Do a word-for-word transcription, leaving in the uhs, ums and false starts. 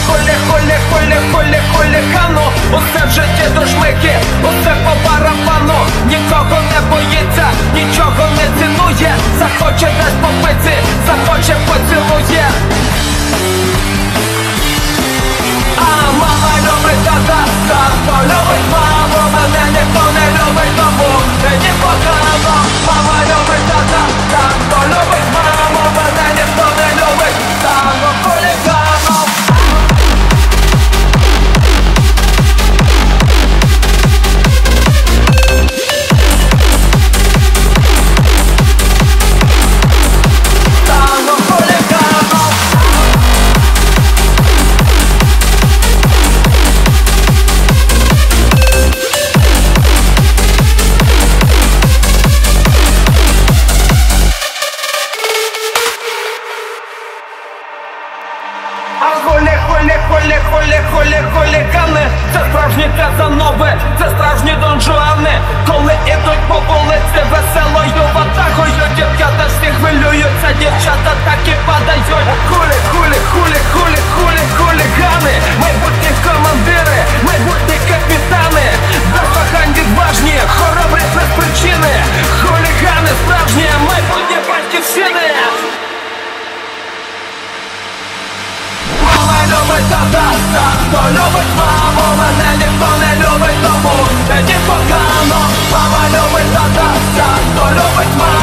хулі, хулі, хулі, хулі, хулігану. Усе в житті до шмики, усе по барабану. Нікого не боїться, нічого не цінує. Захоче десь по пиці, захоче поцілує. А мама любить тата, тато любить маму. Мене ніхто не любить, тому мені погано. Мама любить тата, тато любить маму. Мене ніхто не любить, стану хуліганом. Стану хуліганом. А хулі, хулі, хулі, хулі, хулі, хулігани. Це справжні казанови, це справжні донжуани. Коли ідуть по вулиці веселою ватагою, дівчата всі хвилюються, дівчата так і падають. Хулі, хулі, хулі, хулі, хулі, хулігани. Майбутні командири, майбутні капітани. Без вагань відважні, хоробрі без причини. Хулігани справжні, майбутні батьківщини. Мама любить тата, тато любить маму. Мене ніхто не любить, тому мені погано. Мама любить тата, тато любить маму.